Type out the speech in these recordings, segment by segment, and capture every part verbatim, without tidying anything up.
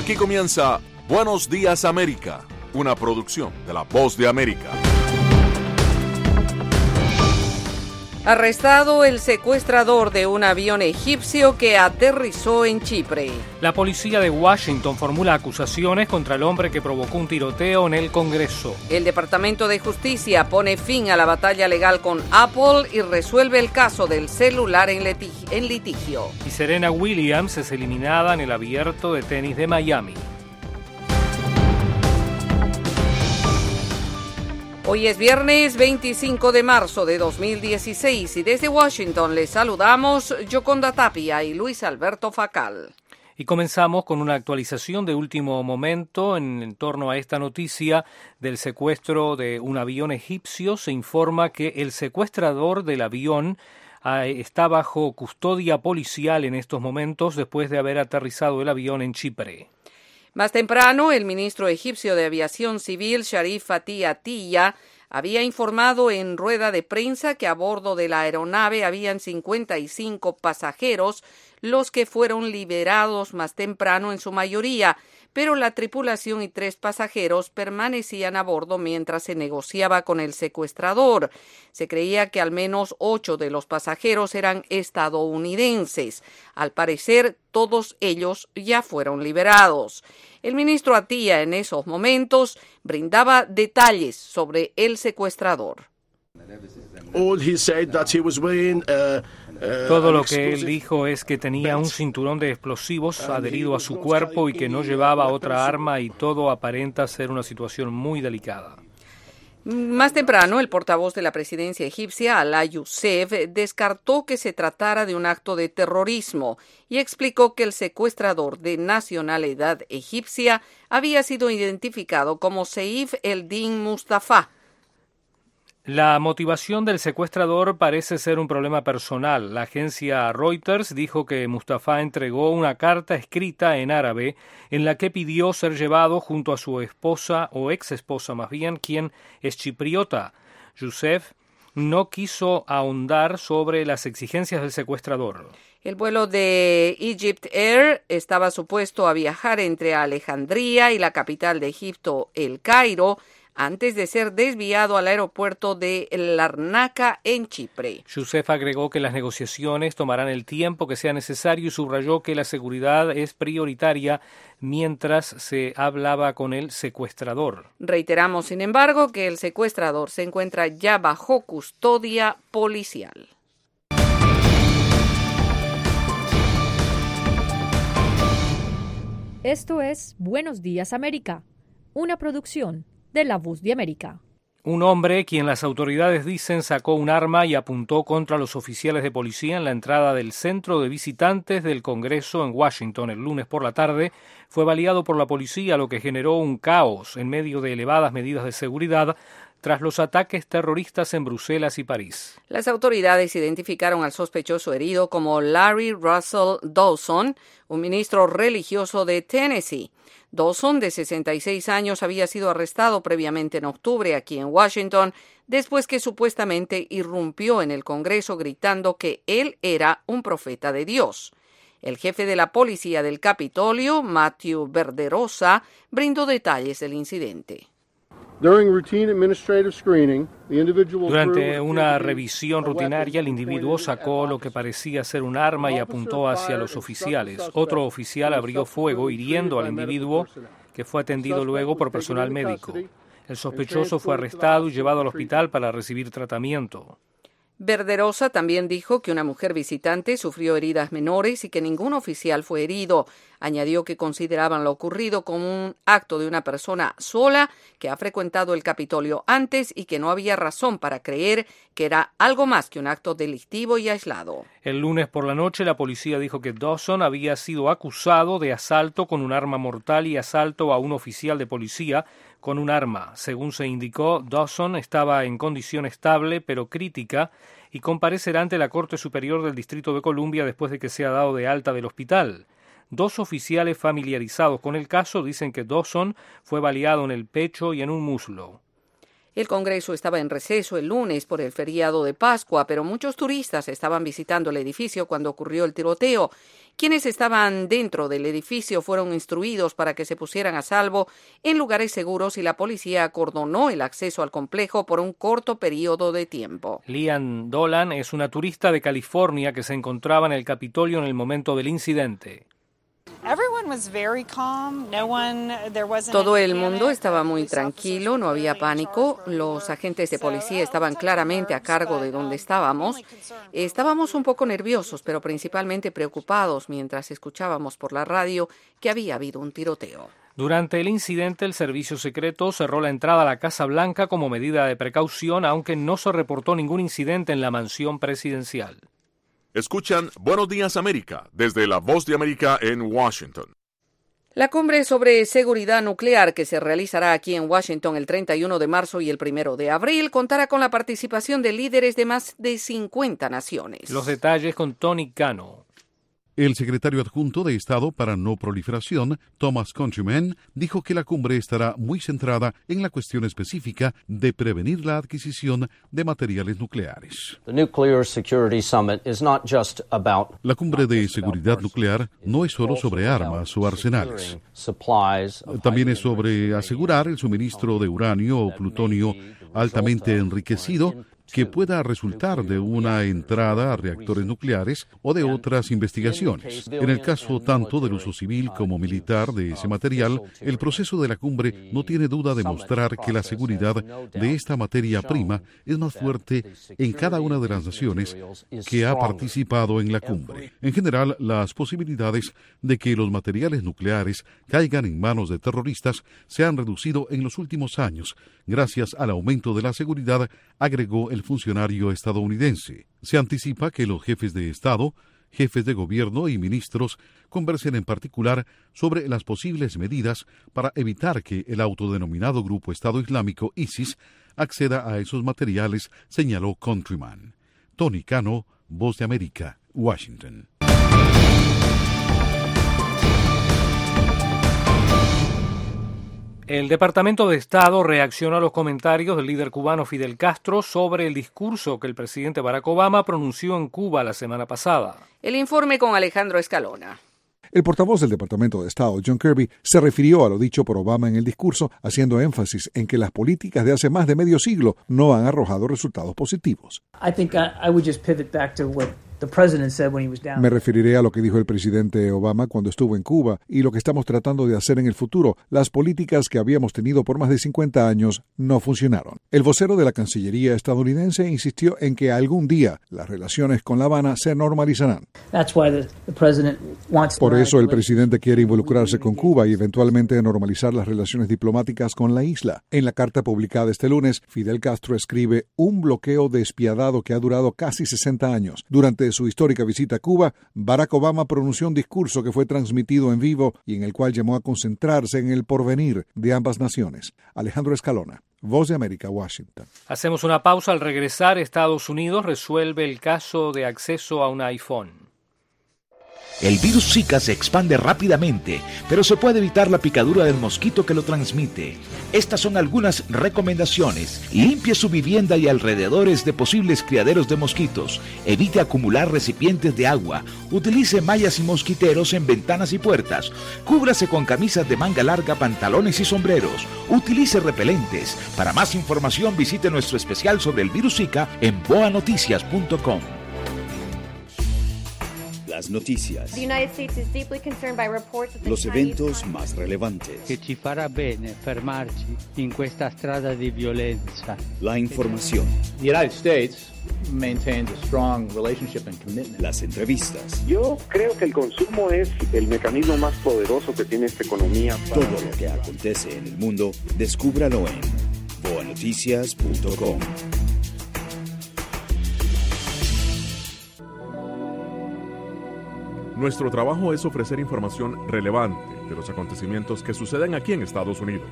Aquí comienza Buenos Días América, una producción de La Voz de América. Arrestado el secuestrador de un avión egipcio que aterrizó en Chipre. La policía de Washington formula acusaciones contra el hombre que provocó un tiroteo en el Congreso. El Departamento de Justicia pone fin a la batalla legal con Apple y resuelve el caso del celular en, litig- en litigio. Y Serena Williams es eliminada en el Abierto de Tenis de Miami. Hoy es viernes veinticinco de marzo de dos mil dieciséis y desde Washington les saludamos Yoconda Tapia y Luis Alberto Facal. Y comenzamos con una actualización de último momento en, en torno a esta noticia del secuestro de un avión egipcio. Se informa que el secuestrador del avión eh, está bajo custodia policial en estos momentos después de haber aterrizado el avión en Chipre. Más temprano, el ministro egipcio de Aviación Civil, Sharif Fatih Atiyah, había informado en rueda de prensa que a bordo de la aeronave habían cincuenta y cinco pasajeros, los que fueron liberados más temprano en su mayoría, pero la tripulación y tres pasajeros permanecían a bordo mientras se negociaba con el secuestrador. Se creía que al menos ocho de los pasajeros eran estadounidenses. Al parecer, todos ellos ya fueron liberados. El ministro Atiyah en esos momentos brindaba detalles sobre el secuestrador. All he said that he was wearing, uh, uh, Todo lo que él dijo es que tenía un cinturón de explosivos adherido a su cuerpo y que no llevaba otra arma, y todo aparenta ser una situación muy delicada. Más temprano, el portavoz de la presidencia egipcia, Alaa Youssef, descartó que se tratara de un acto de terrorismo y explicó que el secuestrador de nacionalidad egipcia había sido identificado como Seif el-Din Mustafa. La motivación del secuestrador parece ser un problema personal. La agencia Reuters dijo que Mustafa entregó una carta escrita en árabe en la que pidió ser llevado junto a su esposa, o ex esposa más bien, quien es chipriota. Youssef no quiso ahondar sobre las exigencias del secuestrador. El vuelo de Egypt Air estaba supuesto a viajar entre Alejandría y la capital de Egipto, El Cairo, antes de ser desviado al aeropuerto de Larnaca en Chipre. Youssef agregó que las negociaciones tomarán el tiempo que sea necesario y subrayó que la seguridad es prioritaria mientras se hablaba con el secuestrador. Reiteramos, sin embargo, que el secuestrador se encuentra ya bajo custodia policial. Esto es Buenos Días América, una producción de La Voz de América. Un hombre, quien las autoridades dicen sacó un arma y apuntó contra los oficiales de policía en la entrada del centro de visitantes del Congreso en Washington el lunes por la tarde, fue baleado por la policía, lo que generó un caos en medio de elevadas medidas de seguridad tras los ataques terroristas en Bruselas y París. Las autoridades identificaron al sospechoso herido como Larry Russell Dawson, un ministro religioso de Tennessee. Dawson, de sesenta y seis años, había sido arrestado previamente en octubre aquí en Washington, después que supuestamente irrumpió en el Congreso gritando que él era un profeta de Dios. El jefe de la policía del Capitolio, Matthew Verderosa, brindó detalles del incidente. Durante una revisión rutinaria, el individuo sacó lo que parecía ser un arma y apuntó hacia los oficiales. Otro oficial abrió fuego, hiriendo al individuo, que fue atendido luego por personal médico. El sospechoso fue arrestado y llevado al hospital para recibir tratamiento. Verderosa también dijo que una mujer visitante sufrió heridas menores y que ningún oficial fue herido. Añadió que consideraban lo ocurrido como un acto de una persona sola que ha frecuentado el Capitolio antes y que no había razón para creer que era algo más que un acto delictivo y aislado. El lunes por la noche, la policía dijo que Dawson había sido acusado de asalto con un arma mortal y asalto a un oficial de policía con un arma. Según se indicó, Dawson estaba en condición estable pero crítica y comparecerá ante la Corte Superior del Distrito de Columbia después de que sea dado de alta del hospital. Dos oficiales familiarizados con el caso dicen que Dawson fue baleado en el pecho y en un muslo. El Congreso estaba en receso el lunes por el feriado de Pascua, pero muchos turistas estaban visitando el edificio cuando ocurrió el tiroteo. Quienes estaban dentro del edificio fueron instruidos para que se pusieran a salvo en lugares seguros y la policía acordonó el acceso al complejo por un corto periodo de tiempo. Lian Dolan es una turista de California que se encontraba en el Capitolio en el momento del incidente. Todo el mundo estaba muy tranquilo, no había pánico. Los agentes de policía estaban claramente a cargo de donde estábamos. Estábamos un poco nerviosos, pero principalmente preocupados mientras escuchábamos por la radio que había habido un tiroteo. Durante el incidente, el servicio secreto cerró la entrada a la Casa Blanca como medida de precaución, aunque no se reportó ningún incidente en la mansión presidencial. Escuchan Buenos Días América desde La Voz de América en Washington. La cumbre sobre seguridad nuclear que se realizará aquí en Washington el treinta y uno de marzo y el primero de abril contará con la participación de líderes de más de cincuenta naciones. Los detalles con Tony Cano. El secretario adjunto de Estado para No Proliferación, Thomas Countryman, dijo que la cumbre estará muy centrada en la cuestión específica de prevenir la adquisición de materiales nucleares. La cumbre de seguridad nuclear no es solo sobre armas o arsenales. También es sobre asegurar el suministro de uranio o plutonio altamente enriquecido que pueda resultar de una entrada a reactores nucleares o de otras investigaciones. En el caso tanto del uso civil como militar de ese material, el proceso de la cumbre no tiene duda de mostrar que la seguridad de esta materia prima es más fuerte en cada una de las naciones que ha participado en la cumbre. En general, las posibilidades de que los materiales nucleares caigan en manos de terroristas se han reducido en los últimos años, gracias al aumento de la seguridad, agregó el funcionario estadounidense. Se anticipa que los jefes de Estado, jefes de gobierno y ministros conversen en particular sobre las posibles medidas para evitar que el autodenominado Grupo Estado Islámico ISIS acceda a esos materiales, señaló Countryman. Tony Cano, Voz de América, Washington. El Departamento de Estado reaccionó a los comentarios del líder cubano Fidel Castro sobre el discurso que el presidente Barack Obama pronunció en Cuba la semana pasada. El informe con Alejandro Escalona. El portavoz del Departamento de Estado, John Kirby, se refirió a lo dicho por Obama en el discurso, haciendo énfasis en que las políticas de hace más de medio siglo no han arrojado resultados positivos. I think I, I would just pivot back to what the president said when he was down. Me referiré a lo que dijo el presidente Obama cuando estuvo en Cuba y lo que estamos tratando de hacer en el futuro. Las políticas que habíamos tenido por más de cincuenta años no funcionaron. El vocero de la Cancillería estadounidense insistió en que algún día las relaciones con La Habana se normalizarán. That's why the, the president wants Por eso el presidente quiere involucrarse con Cuba y eventualmente normalizar las relaciones diplomáticas con la isla. En la carta publicada este lunes, Fidel Castro escribe un bloqueo despiadado que ha durado casi sesenta años. Durante su histórica visita a Cuba, Barack Obama pronunció un discurso que fue transmitido en vivo y en el cual llamó a concentrarse en el porvenir de ambas naciones. Alejandro Escalona, Voz de América, Washington. Hacemos una pausa. Al regresar, Estados Unidos resuelve el caso de acceso a un iPhone. El virus Zika se expande rápidamente, pero se puede evitar la picadura del mosquito que lo transmite. Estas son algunas recomendaciones. Limpie su vivienda y alrededores de posibles criaderos de mosquitos. Evite acumular recipientes de agua. Utilice mallas y mosquiteros en ventanas y puertas. Cúbrase con camisas de manga larga, pantalones y sombreros. Utilice repelentes. Para más información visite nuestro especial sobre el virus Zika en boa noticias punto com. Las noticias, los eventos más relevantes, che ci farà bene fermarci in questa strada di violenza. La información, The United States maintains a strong relationship and commitment. Las entrevistas. Yo creo que el consumo es el mecanismo más poderoso que tiene esta economía. Todo lo que acontece en el mundo, descúbralo en boa noticias punto com. Nuestro trabajo es ofrecer información relevante de los acontecimientos que suceden aquí en Estados Unidos.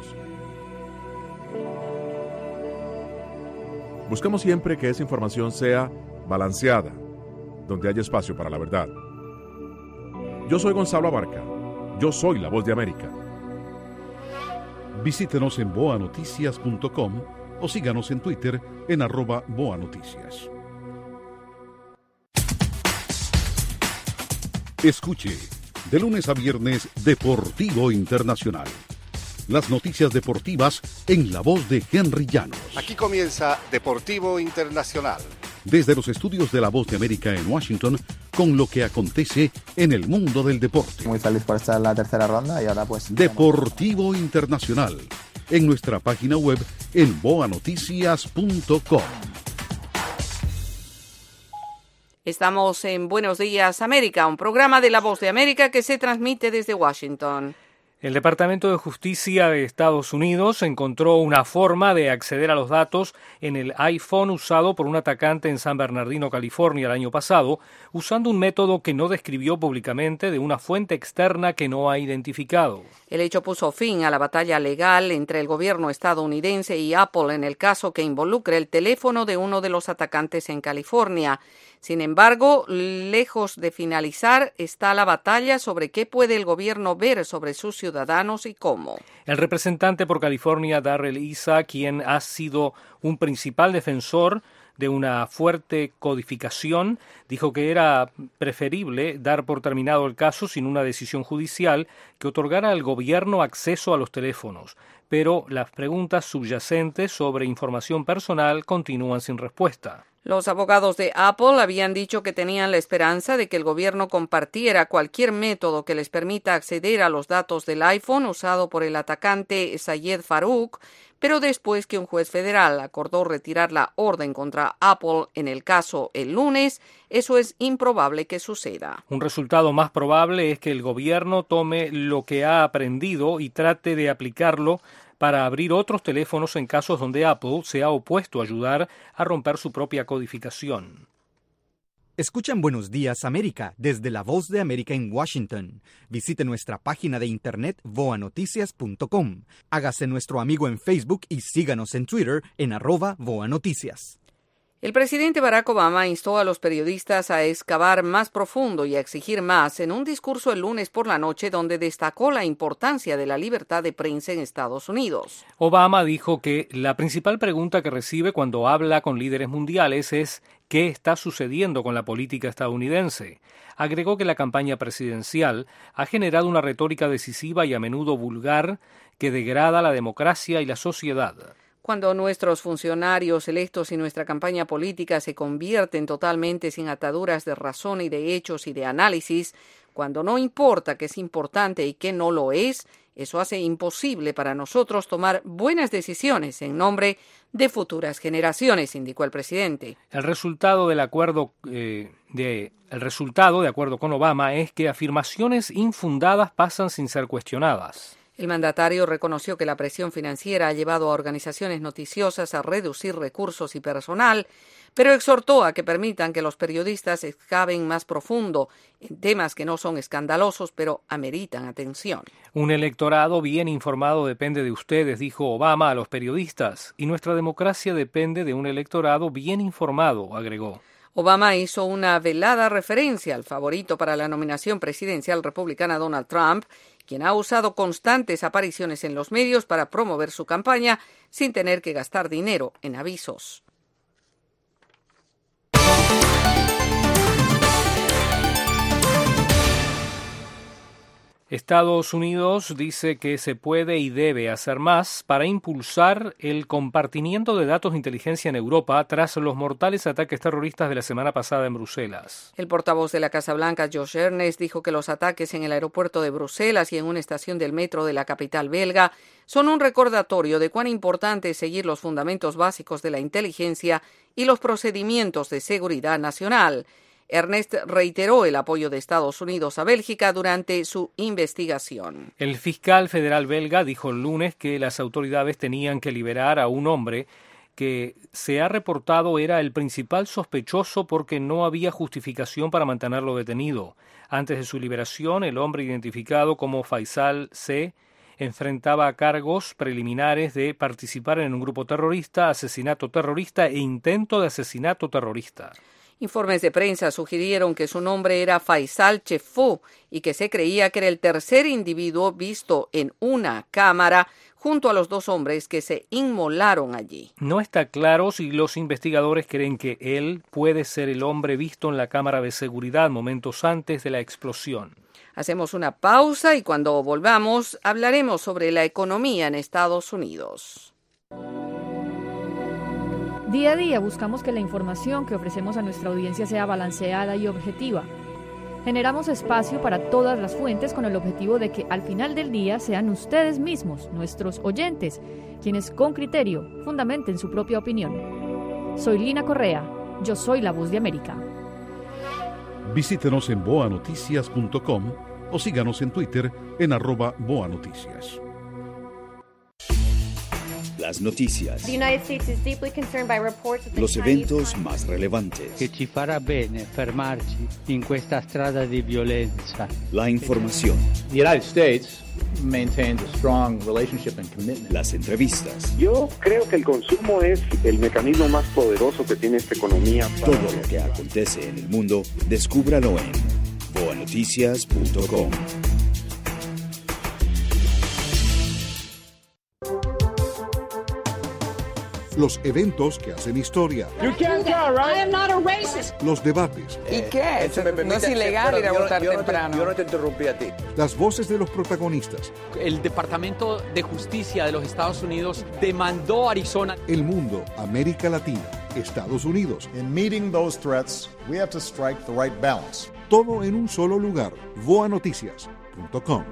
Buscamos siempre que esa información sea balanceada, donde haya espacio para la verdad. Yo soy Gonzalo Abarca. Yo soy la Voz de América. Visítenos en boa noticias punto com o síganos en Twitter en arroba Boa Noticias. Escuche, de lunes a viernes, Deportivo Internacional. Las noticias deportivas en la voz de Henry Llanos. Aquí comienza Deportivo Internacional. Desde los estudios de La Voz de América en Washington, con lo que acontece en el mundo del deporte. Muy feliz por estar en la tercera ronda y ahora pues... Deportivo Internacional, en nuestra página web en boa noticias punto com. Estamos en Buenos Días América, un programa de La Voz de América que se transmite desde Washington. El Departamento de Justicia de Estados Unidos encontró una forma de acceder a los datos en el iPhone usado por un atacante en San Bernardino, California, el año pasado, usando un método que no describió públicamente de una fuente externa que no ha identificado. El hecho puso fin a la batalla legal entre el gobierno estadounidense y Apple en el caso que involucra el teléfono de uno de los atacantes en California. Sin embargo, lejos de finalizar está la batalla sobre qué puede el gobierno ver sobre sus ciudadanos y cómo. El representante por California, Darrell Issa, quien ha sido un principal defensor de una fuerte codificación, dijo que era preferible dar por terminado el caso sin una decisión judicial que otorgara al gobierno acceso a los teléfonos. Pero las preguntas subyacentes sobre información personal continúan sin respuesta. Los abogados de Apple habían dicho que tenían la esperanza de que el gobierno compartiera cualquier método que les permita acceder a los datos del iPhone usado por el atacante Sayed Farouk, pero después que un juez federal acordó retirar la orden contra Apple en el caso el lunes, eso es improbable que suceda. Un resultado más probable es que el gobierno tome lo que ha aprendido y trate de aplicarlo para abrir otros teléfonos en casos donde Apple se ha opuesto a ayudar a romper su propia codificación. Escuchan Buenos Días América desde La Voz de América en Washington. Visite nuestra página de internet boa noticias punto com. Hágase nuestro amigo en Facebook y síganos en Twitter en arroba Boa Noticias. El presidente Barack Obama instó a los periodistas a excavar más profundo y a exigir más en un discurso el lunes por la noche donde destacó la importancia de la libertad de prensa en Estados Unidos. Obama dijo que la principal pregunta que recibe cuando habla con líderes mundiales es ¿qué está sucediendo con la política estadounidense? Agregó que la campaña presidencial ha generado una retórica decisiva y a menudo vulgar que degrada la democracia y la sociedad. Cuando nuestros funcionarios electos y nuestra campaña política se convierten totalmente sin ataduras de razón y de hechos y de análisis, cuando no importa qué es importante y qué no lo es, eso hace imposible para nosotros tomar buenas decisiones en nombre de futuras generaciones, indicó el presidente. El resultado del acuerdo, eh, de, el resultado, de acuerdo con Obama, es que afirmaciones infundadas pasan sin ser cuestionadas. El mandatario reconoció que la presión financiera ha llevado a organizaciones noticiosas a reducir recursos y personal, pero exhortó a que permitan que los periodistas excaven más profundo en temas que no son escandalosos, pero ameritan atención. Un electorado bien informado depende de ustedes, dijo Obama a los periodistas, y nuestra democracia depende de un electorado bien informado, agregó. Obama hizo una velada referencia al favorito para la nominación presidencial republicana Donald Trump, quien ha usado constantes apariciones en los medios para promover su campaña sin tener que gastar dinero en avisos. Estados Unidos dice que se puede y debe hacer más para impulsar el compartimiento de datos de inteligencia en Europa tras los mortales ataques terroristas de la semana pasada en Bruselas. El portavoz de la Casa Blanca, Josh Earnest, dijo que los ataques en el aeropuerto de Bruselas y en una estación del metro de la capital belga son un recordatorio de cuán importante es seguir los fundamentos básicos de la inteligencia y los procedimientos de seguridad nacional. Ernest reiteró el apoyo de Estados Unidos a Bélgica durante su investigación. El fiscal federal belga dijo el lunes que las autoridades tenían que liberar a un hombre que se ha reportado era el principal sospechoso porque no había justificación para mantenerlo detenido. Antes de su liberación, el hombre identificado como Faisal C. enfrentaba cargos preliminares de participar en un grupo terrorista, asesinato terrorista e intento de asesinato terrorista. Informes de prensa sugirieron que su nombre era Faisal Chefou y que se creía que era el tercer individuo visto en una cámara junto a los dos hombres que se inmolaron allí. No está claro si los investigadores creen que él puede ser el hombre visto en la cámara de seguridad momentos antes de la explosión. Hacemos una pausa y cuando volvamos hablaremos sobre la economía en Estados Unidos. Día a día buscamos que la información que ofrecemos a nuestra audiencia sea balanceada y objetiva. Generamos espacio para todas las fuentes con el objetivo de que al final del día sean ustedes mismos, nuestros oyentes, quienes con criterio fundamenten su propia opinión. Soy Lina Correa, yo soy la Voz de América. Visítenos en boa noticias punto com o síganos en Twitter en arroba boanoticias. Las noticias, los eventos más relevantes, che ci farà bene fermarci in questa strada di violenza. La información, The United States maintains a strong relationship and commitment. Las entrevistas. Yo creo que el consumo es el mecanismo más poderoso que tiene esta economía. Todo lo que acontece en el mundo, descúbralo en boa noticias punto com. Los eventos que hacen historia. You can't tell, right? I am not a racist. Los debates. ¿Y qué? No es ilegal ir a votar temprano. Yo no te interrumpí a ti. Las voces de los protagonistas. El Departamento de Justicia de los Estados Unidos demandó a Arizona. El mundo, América Latina, Estados Unidos. In meeting those threats, we have to strike the right balance. Todo en un solo lugar. boa noticias punto com.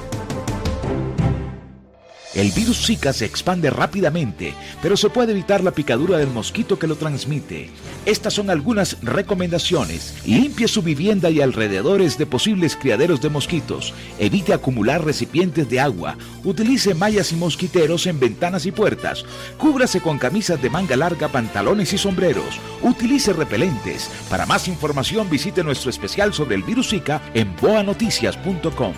El virus Zika se expande rápidamente, pero se puede evitar la picadura del mosquito que lo transmite. Estas son algunas recomendaciones. Limpie su vivienda y alrededores de posibles criaderos de mosquitos. Evite acumular recipientes de agua. Utilice mallas y mosquiteros en ventanas y puertas. Cúbrase con camisas de manga larga, pantalones y sombreros. Utilice repelentes. Para más información visite nuestro especial sobre el virus Zika en boa noticias punto com.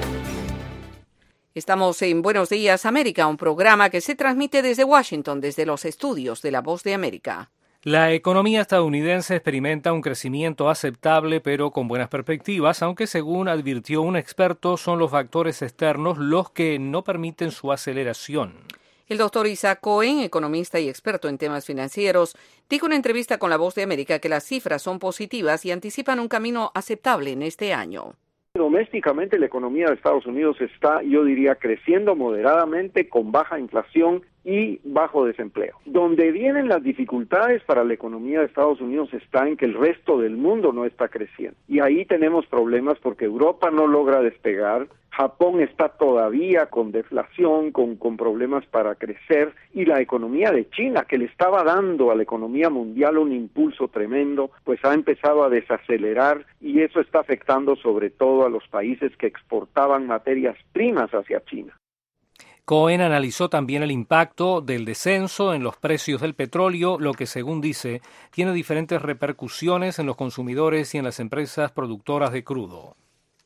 Estamos en Buenos Días América, un programa que se transmite desde Washington, desde los estudios de La Voz de América. La economía estadounidense experimenta un crecimiento aceptable pero con buenas perspectivas, aunque según advirtió un experto son los factores externos los que no permiten su aceleración. El doctor Isaac Cohen, economista y experto en temas financieros, dijo en una entrevista con La Voz de América que las cifras son positivas y anticipan un camino aceptable en este año. Domésticamente la economía de Estados Unidos está, yo diría, creciendo moderadamente con baja inflación y bajo desempleo. Donde vienen las dificultades para la economía de Estados Unidos está en que el resto del mundo no está creciendo. Y ahí tenemos problemas porque Europa no logra despegar, Japón está todavía con deflación, con, con problemas para crecer, y la economía de China, que le estaba dando a la economía mundial un impulso tremendo, pues ha empezado a desacelerar, y eso está afectando sobre todo a los países que exportaban materias primas hacia China. Cohen analizó también el impacto del descenso en los precios del petróleo, lo que, según dice, tiene diferentes repercusiones en los consumidores y en las empresas productoras de crudo.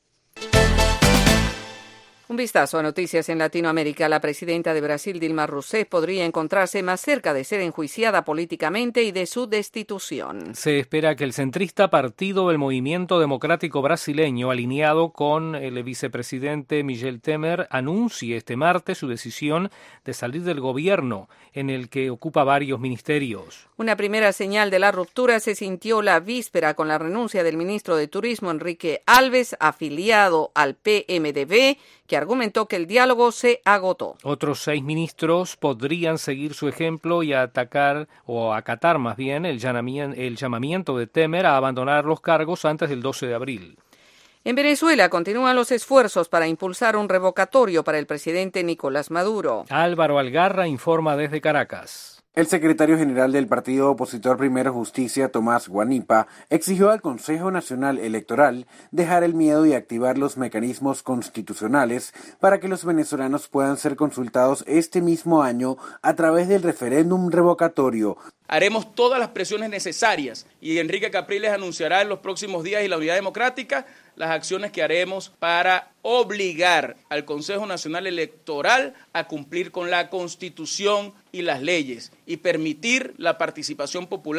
Un vistazo a noticias en Latinoamérica. La presidenta de Brasil, Dilma Rousseff, podría encontrarse más cerca de ser enjuiciada políticamente y de su destitución. Se espera que el centrista Partido del Movimiento Democrático Brasileño, alineado con el vicepresidente Michel Temer, anuncie este martes su decisión de salir del gobierno, en el que ocupa varios ministerios. Una primera señal de la ruptura se sintió la víspera con la renuncia del ministro de Turismo, Enrique Alves, afiliado al P M D B, que argumentó que el diálogo se agotó. Otros seis ministros podrían seguir su ejemplo y atacar, o acatar más bien, el llamamiento, el llamamiento de Temer a abandonar los cargos antes del doce de abril. En Venezuela continúan los esfuerzos para impulsar un revocatorio para el presidente Nicolás Maduro. Álvaro Algarra informa desde Caracas. El secretario general del partido opositor Primero Justicia, Tomás Guanipa, exigió al Consejo Nacional Electoral dejar el miedo y activar los mecanismos constitucionales para que los venezolanos puedan ser consultados este mismo año a través del referéndum revocatorio. Haremos todas las presiones necesarias y Enrique Capriles anunciará en los próximos días y la Unidad Democrática las acciones que haremos para obligar al Consejo Nacional Electoral a cumplir con la Constitución y las leyes y permitir la participación popular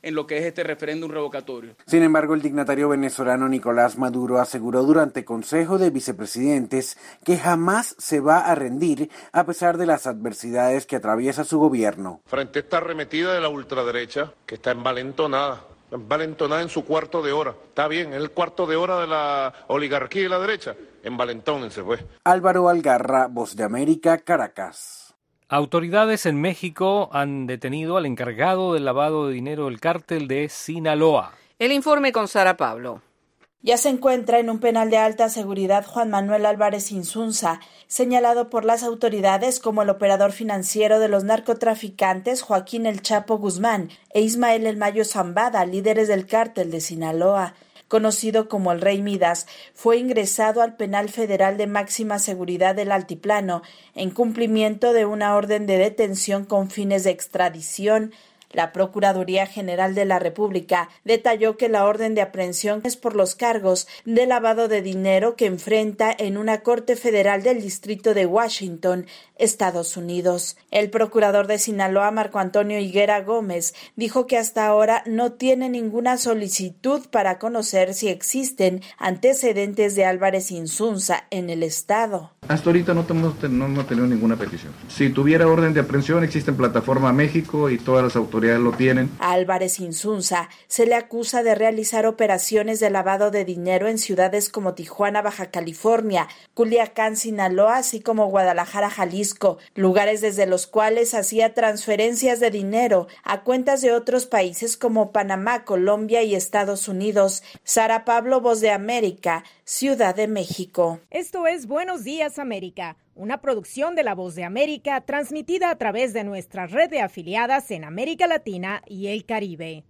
en lo que es este referéndum revocatorio. Sin embargo, el dignatario venezolano Nicolás Maduro aseguró durante Consejo de Vicepresidentes que jamás se va a rendir a pesar de las adversidades que atraviesa su gobierno. Frente a esta arremetida de la ultraderecha, que está envalentonada, envalentonada en su cuarto de hora. Está bien, es el cuarto de hora de la oligarquía y la derecha. Envalentónense, pues. Álvaro Algarra, Voz de América, Caracas. Autoridades en México han detenido al encargado del lavado de dinero del cártel de Sinaloa. El informe con Sara Pablo. Ya se encuentra en un penal de alta seguridad Juan Manuel Álvarez Insunza, señalado por las autoridades como el operador financiero de los narcotraficantes Joaquín El Chapo Guzmán e Ismael El Mayo Zambada, líderes del cártel de Sinaloa. Conocido como el Rey Midas, fue ingresado al penal federal de máxima seguridad del Altiplano en cumplimiento de una orden de detención con fines de extradición. La Procuraduría General de la República detalló que la orden de aprehensión es por los cargos de lavado de dinero que enfrenta en una corte federal del Distrito de Washington, Estados Unidos. El procurador de Sinaloa, Marco Antonio Higuera Gómez, dijo que hasta ahora no tiene ninguna solicitud para conocer si existen antecedentes de Álvarez Insunza en el estado. Hasta ahorita no hemos no, no tenido ninguna petición. Si tuviera orden de aprehensión, existe en Plataforma México y todas las autoridades lo tienen. A Álvarez Insunza se le acusa de realizar operaciones de lavado de dinero en ciudades como Tijuana, Baja California, Culiacán, Sinaloa, así como Guadalajara, Jalisco, lugares desde los cuales hacía transferencias de dinero a cuentas de otros países como Panamá, Colombia y Estados Unidos. Sara Pablo, Voz de América, Ciudad de México. Esto es Buenos Días, América, una producción de La Voz de América transmitida a través de nuestra red de afiliadas en América Latina y el Caribe.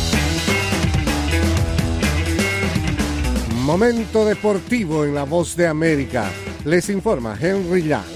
Momento deportivo en La Voz de América. Les informa Henry Llanos.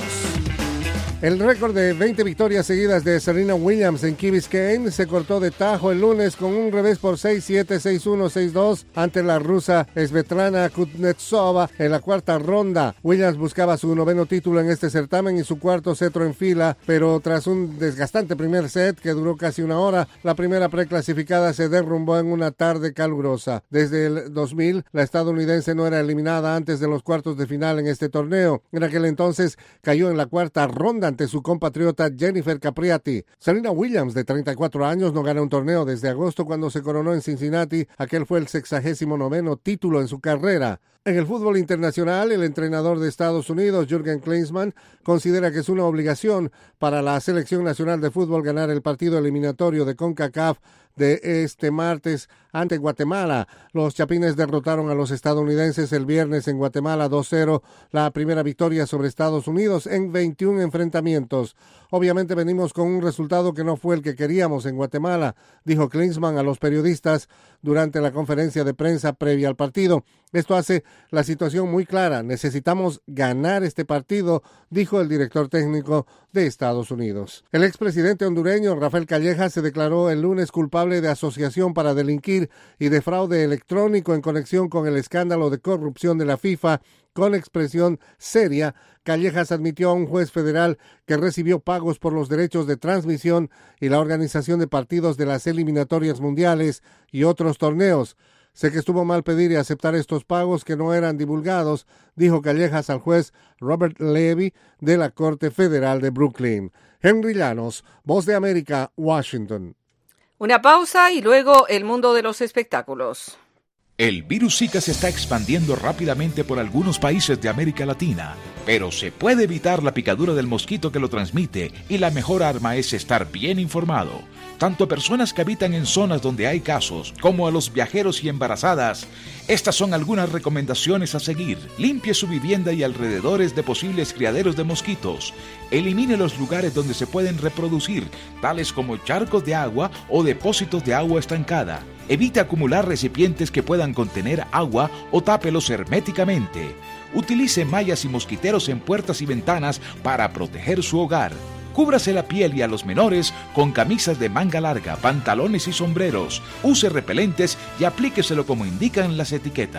El récord de veinte victorias seguidas de Serena Williams en Key Biscayne se cortó de tajo el lunes con un revés por seis siete, seis uno, seis dos ante la rusa Svetlana Kuznetsova en la cuarta ronda. Williams buscaba su noveno título en este certamen y su cuarto cetro en fila, pero tras un desgastante primer set que duró casi una hora, la primera preclasificada se derrumbó en una tarde calurosa. Desde el dos mil, la estadounidense no era eliminada antes de los cuartos de final en este torneo. En aquel entonces cayó en la cuarta ronda ante su compatriota Jennifer Capriati. Serena Williams, de treinta y cuatro años, no gana un torneo desde agosto cuando se coronó en Cincinnati. Aquel fue el sexagésimo noveno título en su carrera. En el fútbol internacional, el entrenador de Estados Unidos, Jürgen Klinsmann, considera que es una obligación para la selección nacional de fútbol ganar el partido eliminatorio de CONCACAF de este martes ante Guatemala. Los chapines derrotaron a los estadounidenses el viernes en Guatemala dos cero, la primera victoria sobre Estados Unidos en veintiún enfrentamientos. Obviamente venimos con un resultado que no fue el que queríamos en Guatemala, dijo Klinsmann a los periodistas durante la conferencia de prensa previa al partido. Esto hace la situación muy clara. Necesitamos ganar este partido, dijo el director técnico de Estados Unidos. El expresidente hondureño Rafael Callejas se declaró el lunes culpable de asociación para delinquir y de fraude electrónico en conexión con el escándalo de corrupción de la FIFA. Con expresión seria, Callejas admitió a un juez federal que recibió pagos por los derechos de transmisión y la organización de partidos de las eliminatorias mundiales y otros torneos. Sé que estuvo mal pedir y aceptar estos pagos que no eran divulgados, dijo Callejas al juez Robert Levy de la Corte Federal de Brooklyn. Henry Llanos, Voz de América, Washington. Una pausa y luego el mundo de los espectáculos. El virus Zika se está expandiendo rápidamente por algunos países de América Latina, pero se puede evitar la picadura del mosquito que lo transmite y la mejor arma es estar bien informado. Tanto a personas que habitan en zonas donde hay casos, como a los viajeros y embarazadas. Estas son algunas recomendaciones a seguir. Limpie su vivienda y alrededores de posibles criaderos de mosquitos. Elimine los lugares donde se pueden reproducir, tales como charcos de agua o depósitos de agua estancada. Evite acumular recipientes que puedan contener agua o tápelos herméticamente. Utilice mallas y mosquiteros en puertas y ventanas para proteger su hogar. Cúbrase la piel y a los menores con camisas de manga larga, pantalones y sombreros. Use repelentes y aplíqueselo como indican las etiquetas.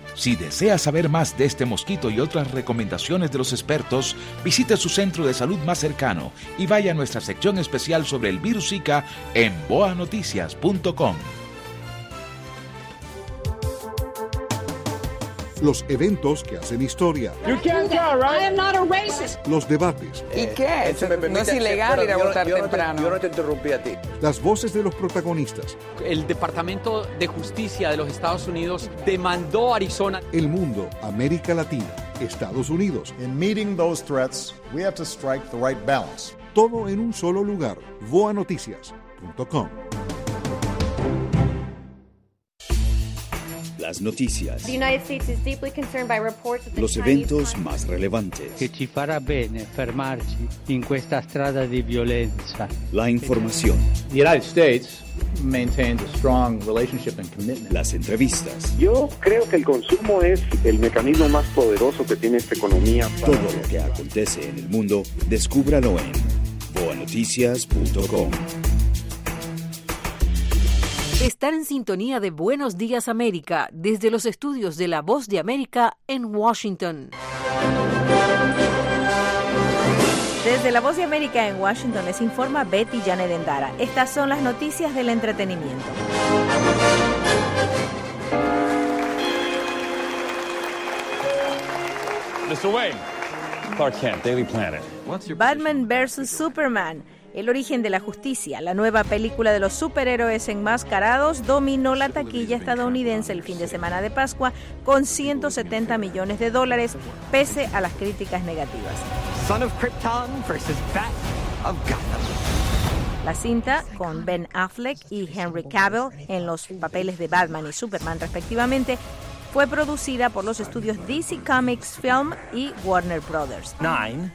Si desea saber más de este mosquito y otras recomendaciones de los expertos, visite su centro de salud más cercano y vaya a nuestra sección especial sobre el virus Zika en boa noticias punto com. Los eventos que hacen historia. You can't tell, right? I am not a racist. Los debates. ¿Y qué? No es ilegal ir a votar temprano. Yo no te interrumpí a ti. Las voces de los protagonistas. El Departamento de Justicia de los Estados Unidos demandó a Arizona. El mundo, América Latina, Estados Unidos. In meeting those threats, we have to strike the right balance. Todo en un solo lugar. boa noticias punto com. Las noticias. The United States is deeply concerned by reports that the Los eventos más relevantes. Che ci farà bene fermarci in questa strada di violenza. La información. The United States maintains a strong relationship and commitment. Las entrevistas. Yo creo que el consumo es el mecanismo más poderoso que tiene esta economía. Todo lo que acontece en el mundo, descúbralo en boa noticias punto com. Están en sintonía de Buenos Días América desde los estudios de La Voz de América en Washington. Desde La Voz de América en Washington les informa Betty Janet Endara. Estas son las noticias del entretenimiento. mister Wayne, Clark Kent, Daily Planet. Batman versus Superman. El origen de la justicia, la nueva película de los superhéroes enmascarados, dominó la taquilla estadounidense el fin de semana de Pascua con ciento setenta millones de dólares, pese a las críticas negativas. Son of Krypton versus Bat of Gotham. La cinta, con Ben Affleck y Henry Cavill en los papeles de Batman y Superman respectivamente, fue producida por los estudios D C Comics Film y Warner Brothers. Nine.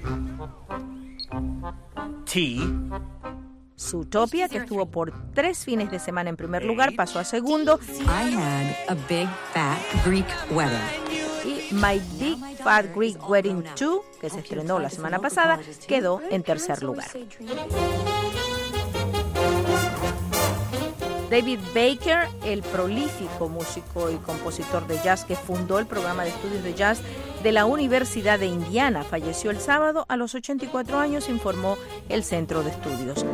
T. Zootopia, que estuvo por tres fines de semana en primer lugar, pasó a segundo. I had a big fat Greek wedding. Y My Big Fat Greek Wedding dos, que se estrenó la semana pasada, quedó en tercer lugar. David Baker, el prolífico músico y compositor de jazz que fundó el programa de estudios de jazz de la Universidad de Indiana, falleció el sábado a los ochenta y cuatro años, informó el Centro de Estudios.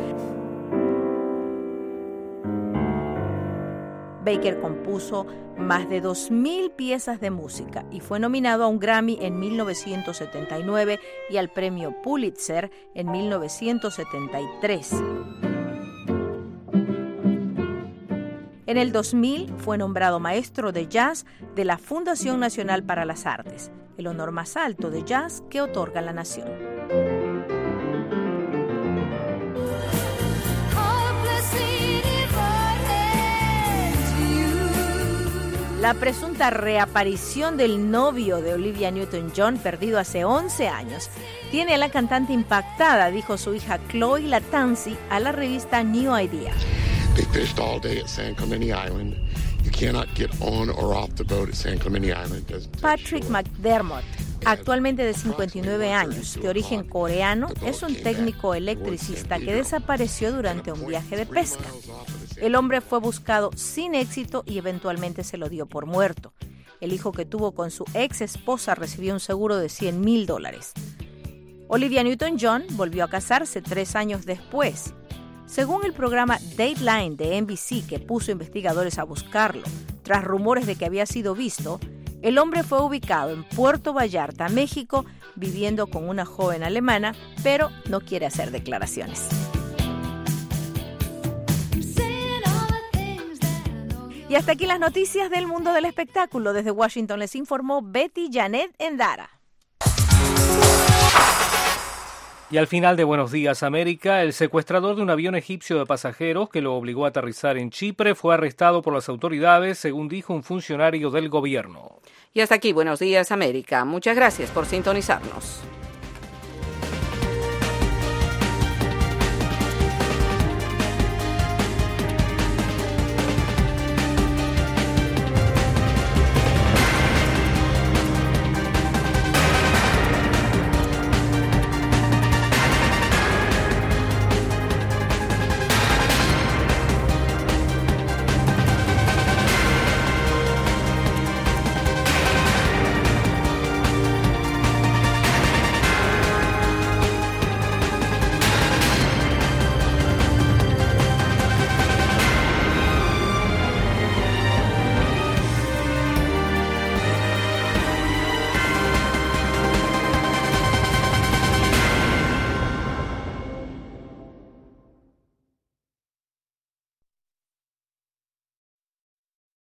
Baker compuso más de dos mil piezas de música y fue nominado a un Grammy en mil novecientos setenta y nueve y al premio Pulitzer en mil novecientos setenta y tres. En el dos mil fue nombrado maestro de jazz de la Fundación Nacional para las Artes, el honor más alto de jazz que otorga la nación. La presunta reaparición del novio de Olivia Newton-John, perdido hace once años, tiene a la cantante impactada, dijo su hija Chloe Latanzi a la revista New Idea. They fished all day at San Clemente Island. You cannot get on or off the boat at San Clemente Island. Patrick McDermott, actualmente de cincuenta y nueve años, de origen coreano, es un técnico electricista que desapareció durante un viaje de pesca. El hombre fue buscado sin éxito y eventualmente se lo dio por muerto. El hijo que tuvo con su ex esposa recibió un seguro de cien mil dólares. Olivia Newton-John volvió a casarse tres años después. Según el programa Dateline de N B C, que puso investigadores a buscarlo, tras rumores de que había sido visto, el hombre fue ubicado en Puerto Vallarta, México, viviendo con una joven alemana, pero no quiere hacer declaraciones. Y hasta aquí las noticias del mundo del espectáculo. Desde Washington les informó Betty Janet Endara. Y al final de Buenos Días América, el secuestrador de un avión egipcio de pasajeros que lo obligó a aterrizar en Chipre fue arrestado por las autoridades, según dijo un funcionario del gobierno. Y hasta aquí Buenos Días América. Muchas gracias por sintonizarnos.